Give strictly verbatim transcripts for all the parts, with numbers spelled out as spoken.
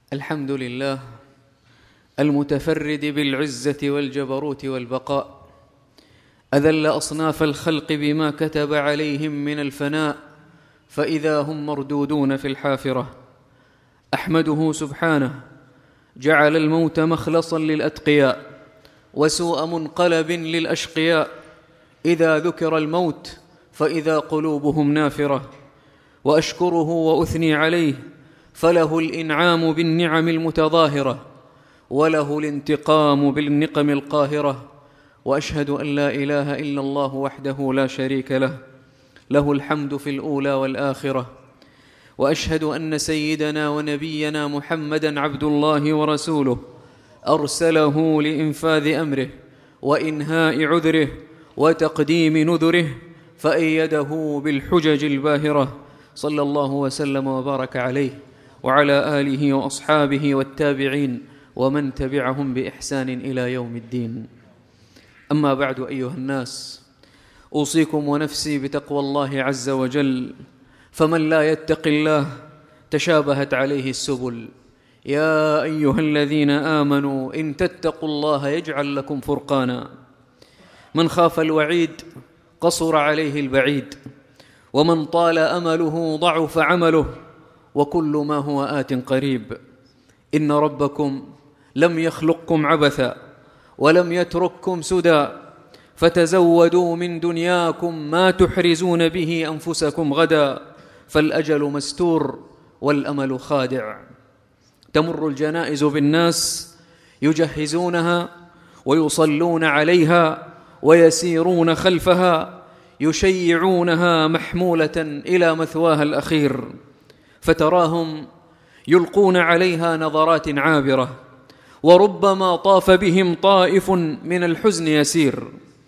الحمد لله المتفرد بالعزة والجبروت والبقاء، أذل أصناف الخلق بما كتب عليهم من الفناء، فإذا هم مردودون في الحافرة. أحمده سبحانه جعل الموت مخلصا للأتقياء وسوء منقلب للأشقياء، إذا ذكر الموت فإذا قلوبهم نافرة. وأشكره وأثني عليه، فله الإنعام بالنعم المتظاهرة وله الانتقام بالنقم القاهرة. وأشهد أن لا إله إلا الله وحده لا شريك له، له الحمد في الأولى والآخرة. وأشهد أن سيدنا ونبينا محمدًا عبد الله ورسوله، أرسله لإنفاذ أمره وإنهاء عذره وتقديم نذره، فأيده بالحجج الباهرة، صلى الله وسلم وبارك عليه وعلى آله وأصحابه والتابعين ومن تبعهم بإحسان إلى يوم الدين. أما بعد، أيها الناس، أوصيكم ونفسي بتقوى الله عز وجل، فمن لا يتق الله تشابهت عليه السبل. يا أيها الذين آمنوا إن تتقوا الله يجعل لكم فرقانا. من خاف الوعيد قصر عليه البعيد، ومن طال أمله ضعف عمله، وكل ما هو آت قريب. إن ربكم لم يخلقكم عبثا ولم يترككم سدى، فتزودوا من دنياكم ما تحرزون به أنفسكم غدا، فالأجل مستور والأمل خادع. تمر الجنائز بالناس يجهزونها ويصلون عليها ويسيرون خلفها، يشيعونها محمولة إلى مثواها الأخير، فتراهم يلقون عليها نظرات عابرة، وربما طاف بهم طائف من الحزن يسير،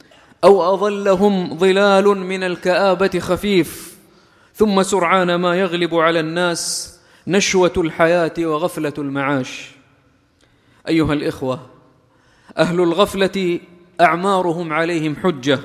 أو أظلهم ظلال من الكآبة خفيف، ثم سرعان ما يغلب على الناس نشوة الحياة وغفلة المعاش. أيها الإخوة، أهل الغفلة أعمارهم عليهم حجة،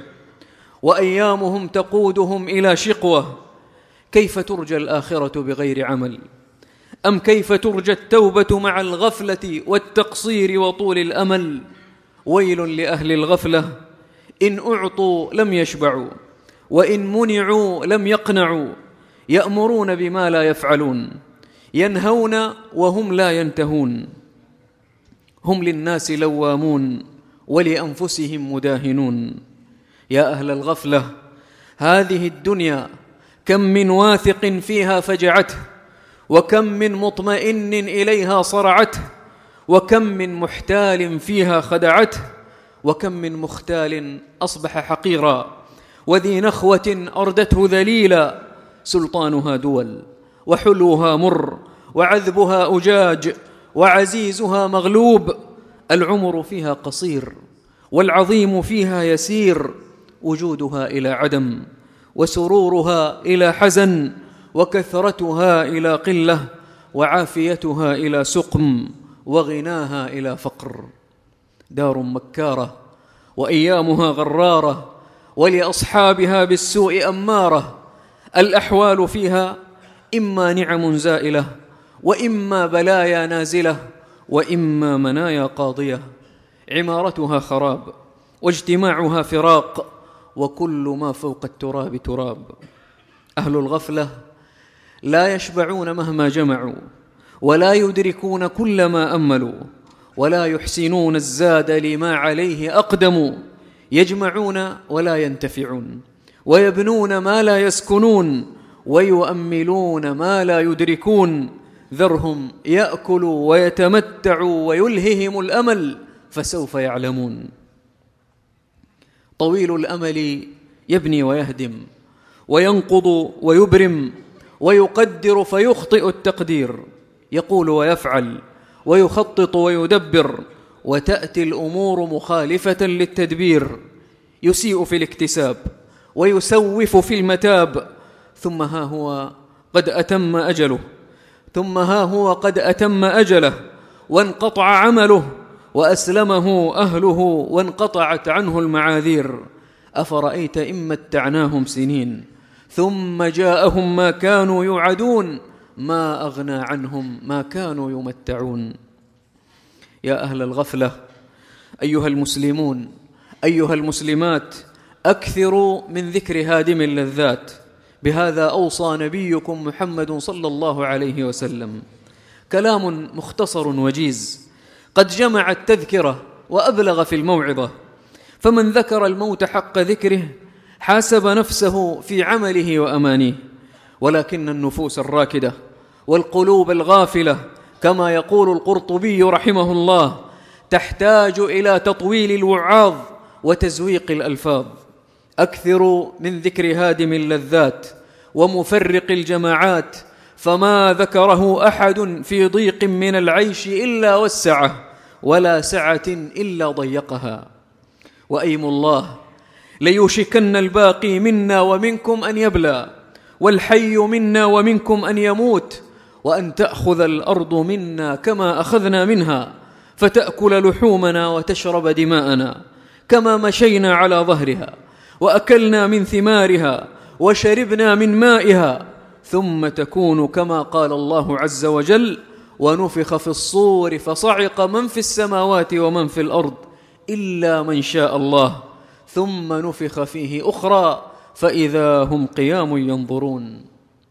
وأيامهم تقودهم إلى شقوة. كيف ترجى الآخرة بغير عمل؟ أم كيف ترجى التوبة مع الغفلة والتقصير وطول الأمل؟ ويل لأهل الغفلة، إن أعطوا لم يشبعوا، وإن منعوا لم يقنعوا، يأمرون بما لا يفعلون، ينهون وهم لا ينتهون، هم للناس لوامون ولأنفسهم مداهنون. يا أهل الغفلة، هذه الدنيا كم من واثق فيها فجعته، وكم من مطمئن إليها صرعته، وكم من محتال فيها خدعته، وكم من مختال أصبح حقيرا، وذي نخوة أردته ذليلا. سلطانها دول، وحلوها مر، وعذبها أجاج، وعزيزها مغلوب. العمر فيها قصير، والعظيم فيها يسير، وجودها إلى عدم، وسرورها إلى حزن، وكثرتها إلى قلة، وعافيتها إلى سقم، وغناها إلى فقر. دار مكارة وأيامها غرارة، ولأصحابها بالسوء أمارة. الأحوال فيها إما نعم زائلة، وإما بلايا نازلة، وإما منايا قاضية. عمارتها خراب، واجتماعها فراق، وكل ما فوق التراب تراب. أهل الغفلة لا يشبعون مهما جمعوا، ولا يدركون كل ما أملوا، ولا يحسنون الزاد لما عليه أقدموا. يجمعون ولا ينتفعون، ويبنون ما لا يسكنون، ويؤملون ما لا يدركون. ذرهم يأكلوا ويتمتعوا ويلههم الأمل، فسوف يعلمون. طويل الأمل يبني ويهدم، وينقض ويبرم، ويقدر فيخطئ التقدير، يقول ويفعل، ويخطط ويدبر، وتأتي الأمور مخالفة للتدبير. يسيء في الاكتساب، ويسوف في المتاب، ثم ها هو قد أتم أجله، ثم ها هو قد أتم أجله، وانقطع عمله، وأسلمه أهله، وانقطعت عنه المعاذير. أفرأيت إن متعناهم سنين ثم جاءهم ما كانوا يوعدون، ما أغنى عنهم ما كانوا يمتعون. يا أهل الغفلة، أيها المسلمون، أيها المسلمات، أكثروا من ذكر هادم اللذات. بهذا أوصى نبيكم محمد صلى الله عليه وسلم. كلام مختصر وجيز قد جمع التذكرة وأبلغ في الموعظة. فمن ذكر الموت حق ذكره حاسب نفسه في عمله وأمانيه. ولكن النفوس الراكدة والقلوب الغافلة، كما يقول القرطبي رحمه الله، تحتاج إلى تطويل الوعاظ وتزويق الألفاظ. أكثروا من ذكر هادم اللذات ومفرق الجماعات، فما ذكره أحد في ضيق من العيش إلا وسعه، ولا سعة إلا ضيقها. وأيم الله ليوشكن الباقي منا ومنكم أن يبلى، والحي منا ومنكم أن يموت، وأن تأخذ الأرض منا كما أخذنا منها، فتأكل لحومنا وتشرب دماءنا، كما مشينا على ظهرها وأكلنا من ثمارها وشربنا من مائها، ثم تكون كما قال الله عز وجل: ونفخ في الصور فصعق من في السماوات ومن في الأرض إلا من شاء الله، ثم نفخ فيه أخرى فإذا هم قيام ينظرون.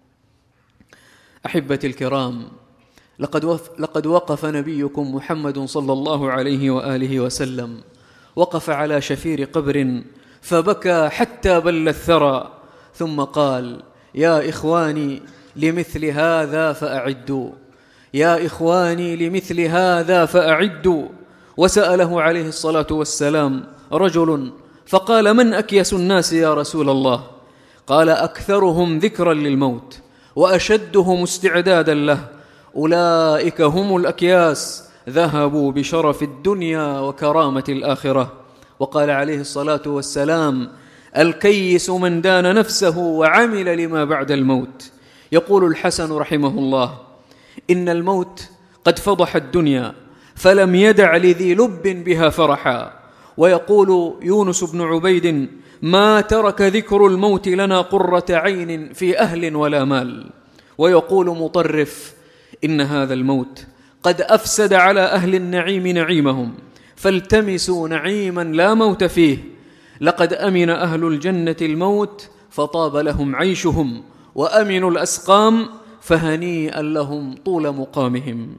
أحبتي الكرام، لقد, وف لقد وقف نبيكم محمد صلى الله عليه وآله وسلم، وقف على شفير قبر فبكى حتى بل الثرى، ثم قال: يا إخواني لمثل هذا فأعدوا، يا إخواني لمثل هذا فأعدوا. وسأله عليه الصلاة والسلام رجل فقال: من أكيس الناس يا رسول الله؟ قال: أكثرهم ذكرا للموت وأشدهم استعدادا له، أولئك هم الأكياس، ذهبوا بشرف الدنيا وكرامة الآخرة. وقال عليه الصلاة والسلام: الكيس من دان نفسه وعمل لما بعد الموت. يقول الحسن رحمه الله: إن الموت قد فضح الدنيا فلم يدع لذي لب بها فرحا. ويقول يونس بن عبيد: ما ترك ذكر الموت لنا قرة عين في أهل ولا مال. ويقول مطرف: إن هذا الموت قد أفسد على أهل النعيم نعيمهم، فالتمسوا نعيما لا موت فيه. لقد أمن أهل الجنة الموت فطاب لهم عيشهم، وأمنوا الأسقام فهنيئا لهم طول مقامهم.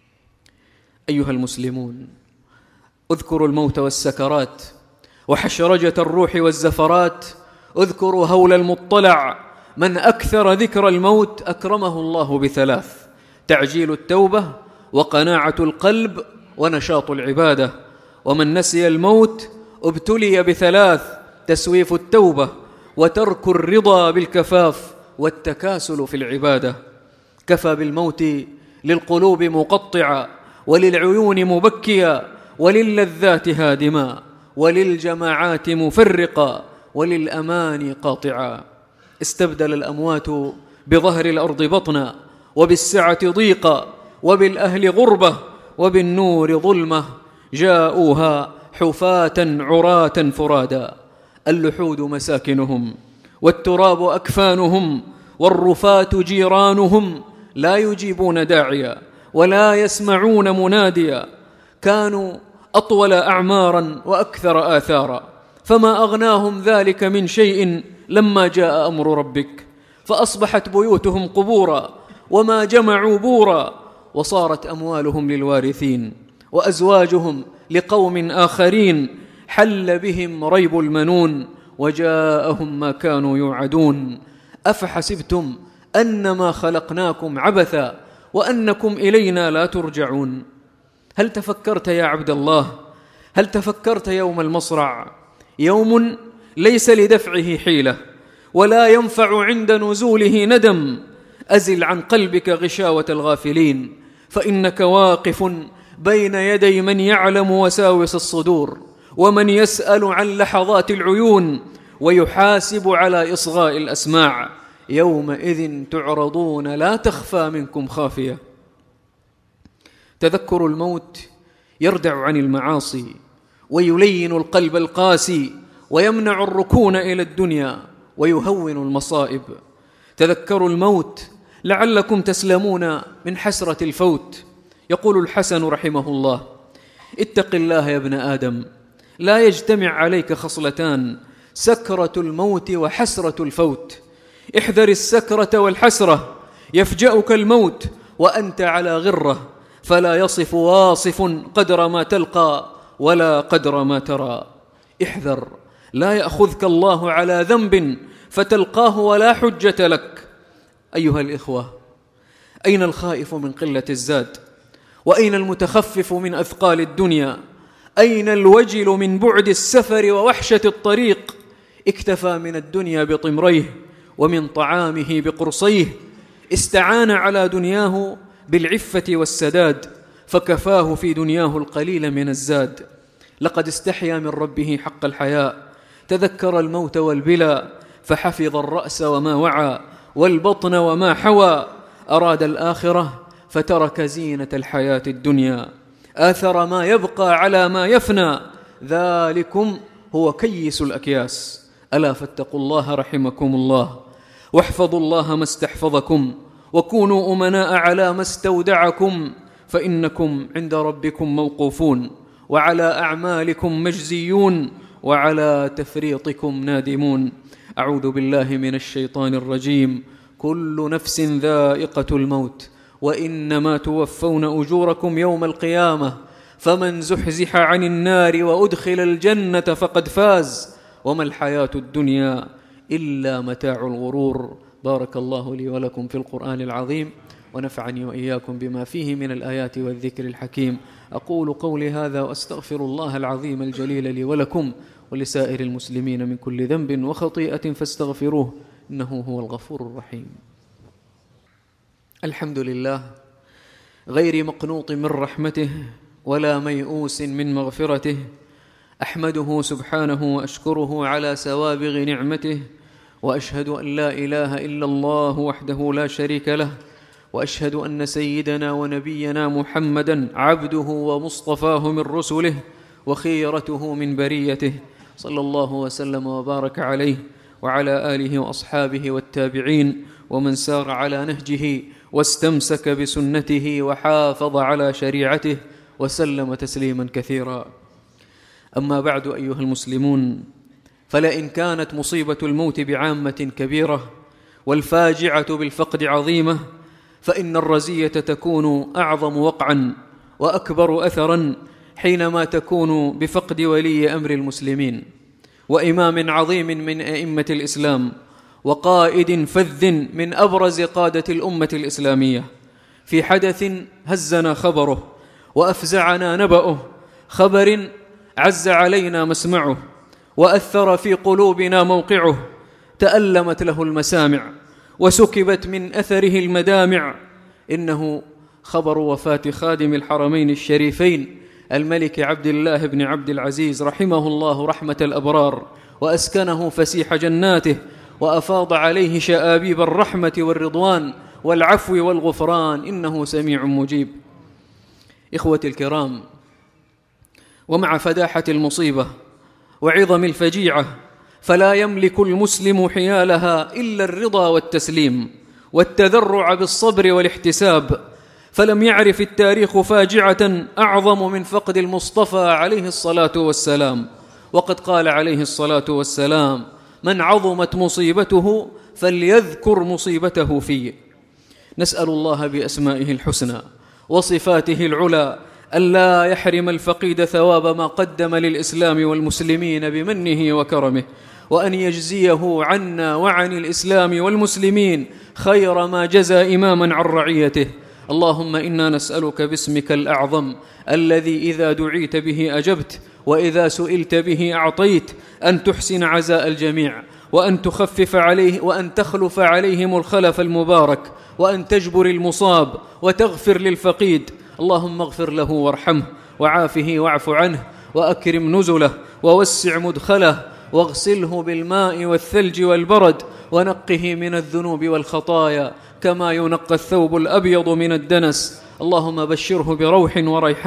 أيها المسلمون، اذكروا الموت والسكرات وحشرجة الروح والزفرات. اذكروا هول المطلع. من أكثر ذكر الموت أكرمه الله بثلاث: تعجيل التوبة، وقناعة القلب، ونشاط العبادة. ومن نسي الموت ابتلي بثلاث: تسويف التوبة، وترك الرضا بالكفاف، والتكاسل في العبادة. كفى بالموت للقلوب مقطعا، وللعيون مبكيا، وللذات هادما، وللجماعات مفرقا، وللأمان قاطعا. استبدل الأموات بظهر الأرض بطنا، وبالسعة ضيقا، وبالأهل غربة، وبالنور ظلمة. جاءوها حفاة عراة فرادا، اللحود مساكنهم، والتراب أكفانهم، والرفات جيرانهم، لا يجيبون داعيا ولا يسمعون مناديا. كانوا أطول أعمارا وأكثر آثارا، فما أغناهم ذلك من شيء لما جاء أمر ربك، فأصبحت بيوتهم قبورا، وما جمعوا بورا، وصارت أموالهم للوارثين، وأزواجهم لقوم آخرين. حل بهم ريب المنون، وجاءهم ما كانوا يوعدون. أفحسبتم أنما خلقناكم عبثا وأنكم إلينا لا ترجعون. هل تفكرت يا عبد الله؟ هل تفكرت يوم المصرع؟ يوم ليس لدفعه حيلة، ولا ينفع عند نزوله ندم. أزل عن قلبك غشاوة الغافلين، فإنك واقف بين يدي من يعلم وساوس الصدور، ومن يسأل عن لحظات العيون، ويحاسب على إصغاء الأسماع. يومئذ تعرضون لا تخفى منكم خافية. تذكر الموت يردع عن المعاصي، ويلين القلب القاسي، ويمنع الركون إلى الدنيا، ويهون المصائب. تذكروا الموت لعلكم تسلمون من حسرة الفوت. يقول الحسن رحمه الله: اتق الله يا ابن آدم، لا يجتمع عليك خصلتان: سكرة الموت وحسرة الفوت. احذر السكرة والحسرة، يفجأك الموت وأنت على غرة، فلا يصف واصف قدر ما تلقى ولا قدر ما ترى. احذر لا يأخذك الله على ذنب فتلقاه ولا حجة لك. أيها الإخوة، أين الخائف من قلة الزاد؟ وأين المتخفف من أثقال الدنيا؟ أين الوجل من بعد السفر ووحشة الطريق؟ اكتفى من الدنيا بطمريه ومن طعامه بقرصيه، استعان على دنياه بالعفة والسداد، فكفاه في دنياه القليل من الزاد. لقد استحيا من ربه حق الحياء، تذكر الموت والبلى، فحفظ الرأس وما وعى والبطن وما حوى. أراد الآخرة فترك زينة الحياة الدنيا، آثر ما يبقى على ما يفنى. ذلكم هو كيس الأكياس. ألا فاتقوا الله رحمكم الله، واحفظوا الله ما استحفظكم، وكونوا أمناء على ما استودعكم، فإنكم عند ربكم موقوفون، وعلى أعمالكم مجزيون، وعلى تفريطكم نادمون. أعوذ بالله من الشيطان الرجيم. كل نفس ذائقة الموت، وإنما توفون أجوركم يوم القيامة، فمن زحزح عن النار وأدخل الجنة فقد فاز، وما الحياة الدنيا إلا متاع الغرور. بارك الله لي ولكم في القرآن العظيم، ونفعني وإياكم بما فيه من الآيات والذكر الحكيم. أقول قولي هذا وأستغفر الله العظيم الجليل لي ولكم ولسائر المسلمين من كل ذنب وخطيئة فاستغفروه، إنه هو الغفور الرحيم. الحمد لله غير مقنوط من رحمته ولا ميؤوس من مغفرته، أحمده سبحانه وأشكره على سوابغ نعمته، وأشهد أن لا إله إلا الله وحده لا شريك له، وأشهد أن سيدنا ونبينا محمدًا عبده ومصطفاه من رسله وخيرته من بريته، صلى الله وسلم وبارك عليه وعلى آله وأصحابه والتابعين ومن سار على نهجه واستمسك بسنته وحافظ على شريعته وسلم تسليما كثيرا. أما بعد أيها المسلمون، فلئن كانت مصيبة الموت بعامة كبيرة والفاجعة بالفقد عظيمة، فإن الرزية تكون أعظم وقعا وأكبر أثرا حينما تكون بفقد ولي أمر المسلمين وإمام عظيم من أئمة الإسلام وقائد فذ من أبرز قادة الأمة الإسلامية، في حدث هزنا خبره وأفزعنا نبأه، خبر عز علينا مسمعه وأثر في قلوبنا موقعه، تألمت له المسامع وسكبت من أثره المدامع. إنه خبر وفاة خادم الحرمين الشريفين الملك عبد الله بن عبد العزيز رحمه الله رحمة الأبرار، وأسكنه فسيح جناته، وأفاض عليه شآبيب الرحمة والرضوان والعفو والغفران، إنه سميع مجيب. إخوتي الكرام، ومع فداحة المصيبة وعظم الفجيعة، فلا يملك المسلم حيالها إلا الرضا والتسليم والتذرع بالصبر والاحتساب، فلم يعرف التاريخ فاجعة أعظم من فقد المصطفى عليه الصلاة والسلام. وقد قال عليه الصلاة والسلام: من عظمت مصيبته فليذكر مصيبته فيه. نسأل الله بأسمائه الحسنى وصفاته العلى ألا يحرم الفقيد ثواب ما قدم للإسلام والمسلمين بمنه وكرمه، وأن يجزيه عنا وعن الإسلام والمسلمين خير ما جزى إماما عن رعيته. اللهم إنا نسألك باسمك الأعظم الذي إذا دعيت به أجبت وإذا سئلت به أعطيت، أن تحسن عزاء الجميع، وأن تخفف عليه وأن تخلف عليهم الخلف المبارك، وأن تجبر المصاب وتغفر للفقيد. اللهم اغفر له وارحمه وعافه واعف عنه وأكرم نزله ووسع مدخله واغسله بالماء والثلج والبرد ونقه من الذنوب والخطايا كما ينقى الثوب الأبيض من الدنس. اللهم بشره بروح وريحان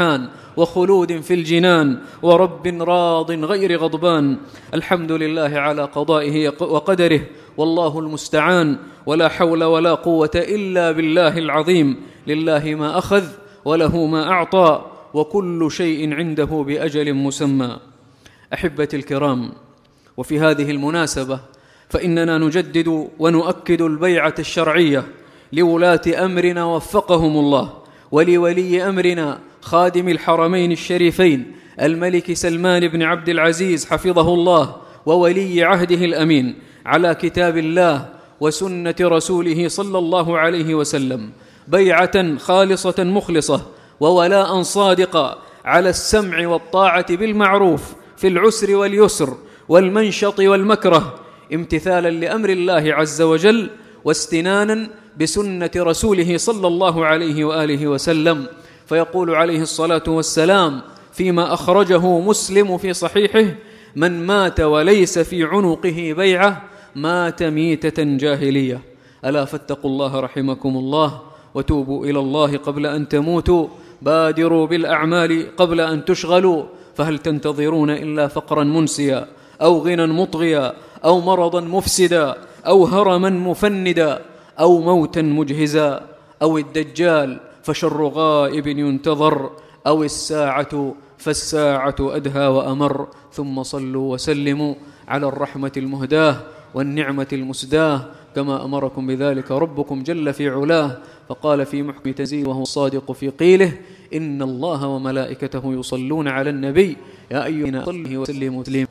وخلود في الجنان ورب راض غير غضبان. الحمد لله على قضائه وقدره، والله المستعان، ولا حول ولا قوة إلا بالله العظيم. لله ما أخذ وله ما أعطى، وكل شيء عنده بأجل مسمى. أحبتي الكرام، وفي هذه المناسبة فإننا نجدد ونؤكد البيعة الشرعية لولاة أمرنا وفقهم الله، ولولي أمرنا خادم الحرمين الشريفين الملك سلمان بن عبد العزيز حفظه الله، وولي عهده الأمين، على كتاب الله وسنة رسوله صلى الله عليه وسلم، بيعة خالصة مخلصة وولاء صادقا على السمع والطاعة بالمعروف في العسر واليسر والمنشط والمكره، امتثالا لأمر الله عز وجل واستنانا بسنة رسوله صلى الله عليه وآله وسلم. فيقول عليه الصلاة والسلام فيما أخرجه مسلم في صحيحه: من مات وليس في عنقه بيعة مات ميتة جاهلية. ألا فاتقوا الله رحمكم الله، وتوبوا إلى الله قبل أن تموتوا، بادروا بالأعمال قبل أن تشغلوا، فهل تنتظرون إلا فقرا منسيا أو غنى مطغيا أو مرضا مفسدا أو هرما مفندا أو موتا مجهزا أو الدجال فشر غائب ينتظر أو الساعة فالساعة أدهى وأمر. ثم صلوا وسلموا على الرحمة المهداة والنعمة المسداة كما أمركم بذلك ربكم جل في علاه، فقال في محكم تنزيله وهو الصادق في قيله: إن الله وملائكته يصلون على النبي يا أيها الذين آمنوا صلوا وسلموا تسليما.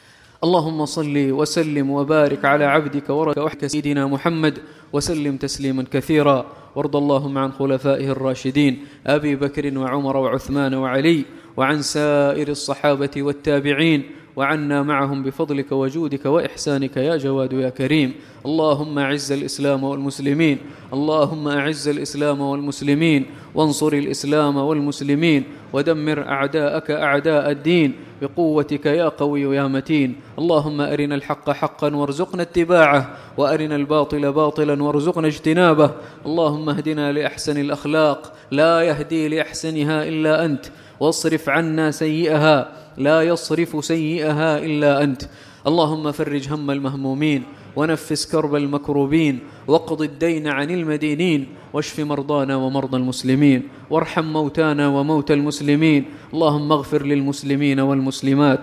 اللهم صل وسلم وبارك على عبدك ورسولك وحك سيدنا محمد وسلم تسليما كثيرا. وارض اللهم عن خلفائه الراشدين أبي بكر وعمر وعثمان وعلي، وعن سائر الصحابة والتابعين، وعنا معهم بفضلك وجودك وإحسانك يا جواد يا كريم. اللهم أعز الإسلام والمسلمين، اللهم أعز الإسلام والمسلمين، وانصر الإسلام والمسلمين، ودمر أعداءك أعداء الدين بقوتك يا قوي يا متين. اللهم أرنا الحق حقا وارزقنا اتباعه، وأرنا الباطل باطلا وارزقنا اجتنابه. اللهم اهدنا لأحسن الأخلاق لا يهدي لأحسنها إلا أنت، واصرف عنا سيئها لا يصرف سيئها إلا أنت. اللهم فرج هم المهمومين، ونفس كرب المكروبين، واقض الدين عن المدينين، واشف مرضانا ومرضى المسلمين، وارحم موتانا وموتى المسلمين. اللهم اغفر للمسلمين والمسلمات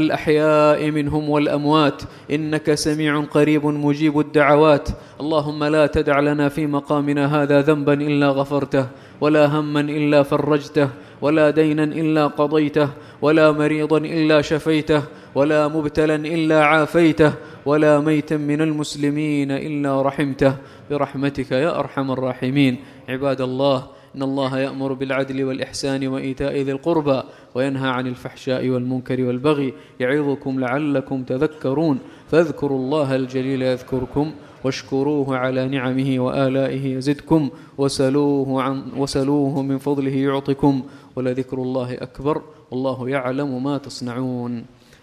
الأحياء منهم والأموات، إنك سميع قريب مجيب الدعوات. اللهم لا تدع لنا في مقامنا هذا ذنبا إلا غفرته، ولا هما إلا فرجته، ولا دينا إلا قضيته، ولا مريضا إلا شفيته، ولا مبتلا إلا عافيته، ولا ميتا من المسلمين إلا رحمته برحمتك يا أرحم الراحمين. عباد الله، إن الله يأمر بالعدل والإحسان وإيتاء ذي القربى، وينهى عن الفحشاء والمنكر والبغي، يعظكم لعلكم تذكرون. فاذكروا الله الجليل يذكركم، واشكروه على نعمه وآلائه يزدكم، وسلوه, عن وسلوه من فضله يعطكم، ولذكر الله أكبر، والله يعلم ما تصنعون.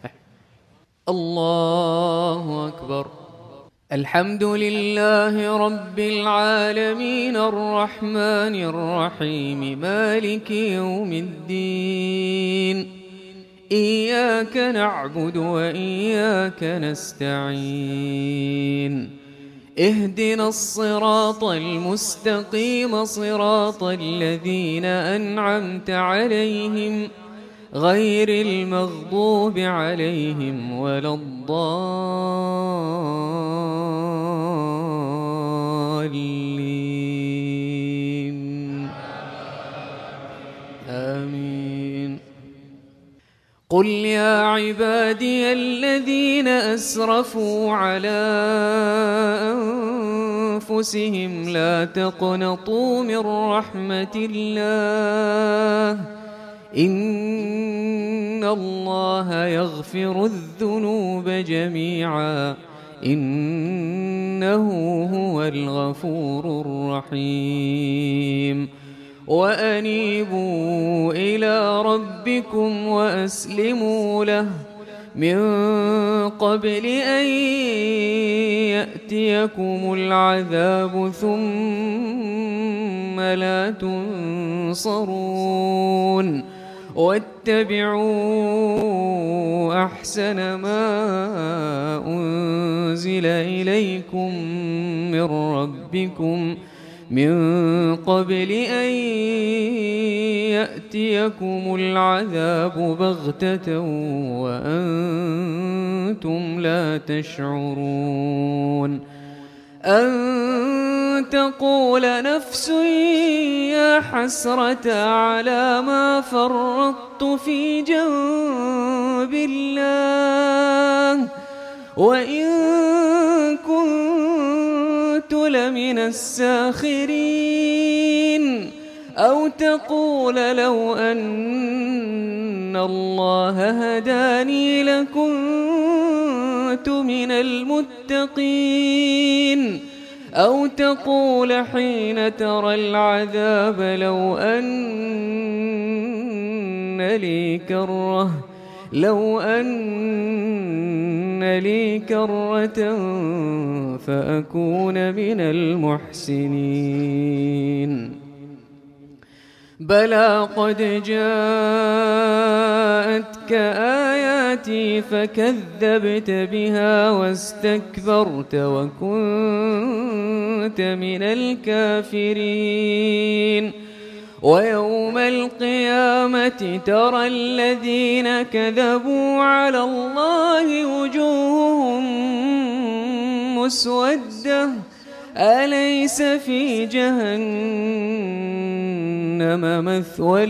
الله أكبر. الحمد لله رب العالمين الرحمن الرحيم مالك يوم الدين، إياك نعبد وإياك نستعين، اهدنا الصراط المستقيم صراط الذين أنعمت عليهم غير المغضوب عليهم ولا الضالين. آمين. قل يا عبادي الذين أسرفوا على أنفسهم لا تقنطوا من رحمة الله، إن الله يغفر الذنوب جميعا، إنه هو الغفور الرحيم. وأنيبوا إلى ربكم وأسلموا له من قبل أن يأتيكم العذاب ثم لا تنصرون. واتبعوا أحسن ما أنزل إليكم من ربكم من قبل أن يأتيكم العذاب بغتة وأنتم لا تشعرون أن تقول نفس يا حسرة على ما فرطت في جنب الله وإن كنت لمن الساخرين أو تقول لو أن الله هداني لكنت من المتقين أو تقول حين ترى العذاب لو أن لي كرة لو أن لي كرة فأكون من المحسنين بلى قد جاءتك آياتي فكذبت بها واستكبرت وكنت من الكافرين ويوم القيامة ترى الذين كذبوا على الله وجوههم مسودة أليس في جهنم مثوى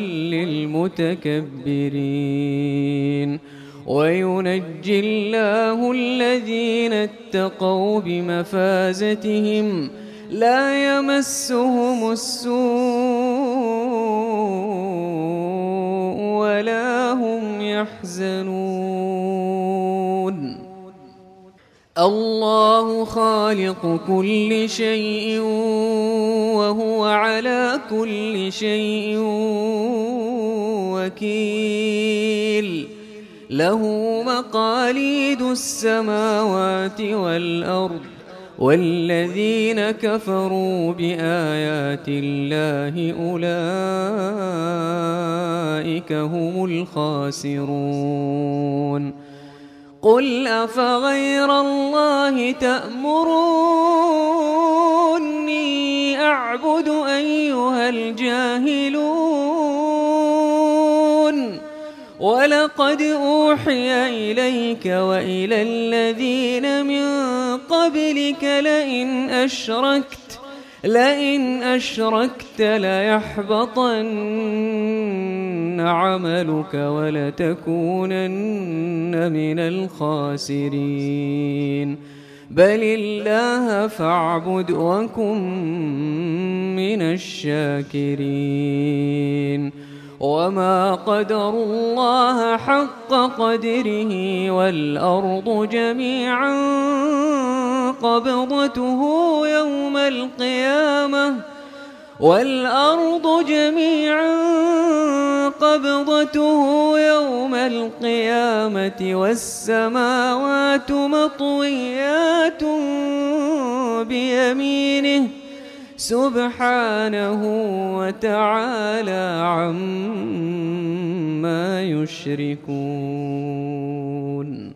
للمتكبرين وينجي الله الذين اتقوا بمفازتهم لا يمسهم السوء ولا هم يحزنون الله خالق كل شيء وهو على كل شيء وكيل له مقاليد السماوات والأرض والذين كفروا بآيات الله أولئك هم الخاسرون قل أفغير الله تأمروني أعبد أيها الجاهلون ولقد أوحي إليك وإلى الذين من قبلك لئن أشركت لئن أشركت ليحبطن عملك ولتكونن من الخاسرين بل الله فاعبد وكن من الشاكرين وما قدروا الله حق قدره والأرض جميعا قبضته يوم القيامة والأرض جميعا قبضته يوم القيامة والسماوات مطويات بيمينه سبحانه وتعالى عما يشركون.